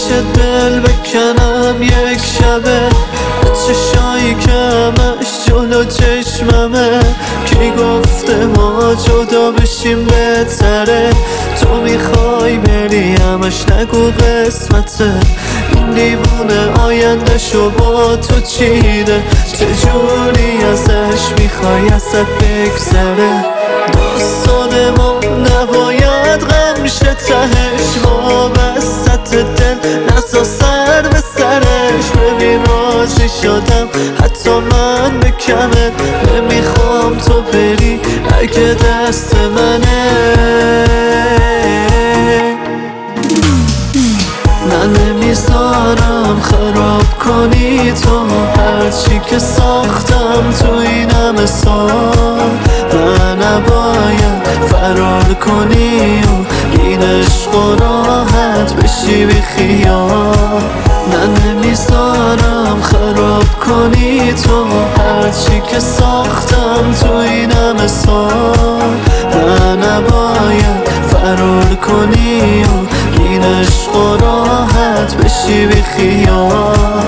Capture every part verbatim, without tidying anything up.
دل بکنم یک شبه، چشایی که همش جلو چشممه. کی گفته ما جدا بشیم بهتره؟ تو میخوای بری همش نگو قسمته. این دیوونه آینده شو با تو چیده، چجوری ازش میخوای ازت بگذره؟ داستان ما نباید غم شه، تهش وابسته دل نزا سر به سرش. ببین راضی شدم حتی من به کمه، نمیخوام تو بری اگه دست منه. من نمیذارم خراب کنی تو هرچی که ساختم تو این همه سال. من نباید فرار کنی و این عشق و راحت بشی بی خیال. من نمیذارم خراب کنی تو هرچی که ساختم تو این همه سال. من نباید فرار کنی و این عشق و راحت بشی بی خیال.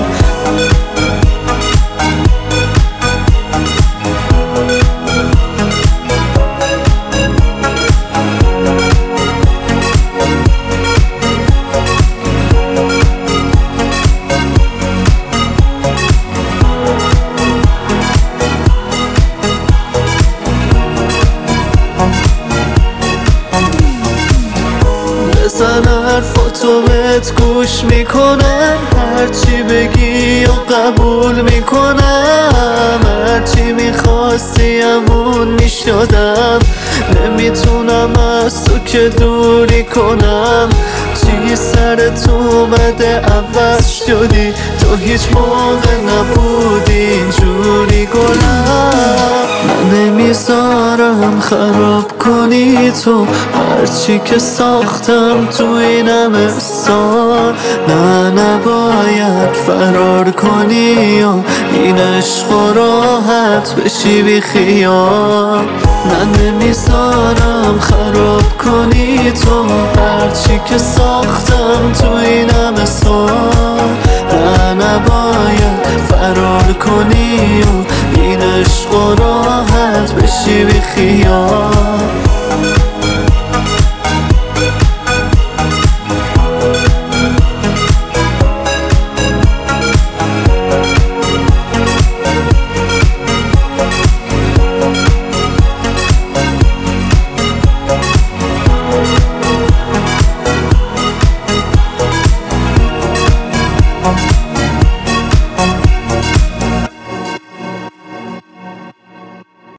بزن حرفاتو بهت گوش میکنم، هرچی بگی و قبول میکنم. هرچی میخواستی همون میشدم، نمیتونم از تو که دوری کنم. چی سر تو اومده عوض شدی؟ تو هیچ موقع نبودی اینجوری گلم. من نمیذارم خراب کنی تو هرچی که ساختم تو این همه سال. نه نباید فرار کنی و این عشق و راحت بشی بی خیال. من نمیذارم خراب کنی تو هرچی که ساختم تو این همه سال. نه نباید فرار کنی و این عشق و راحت بشی بی خیال.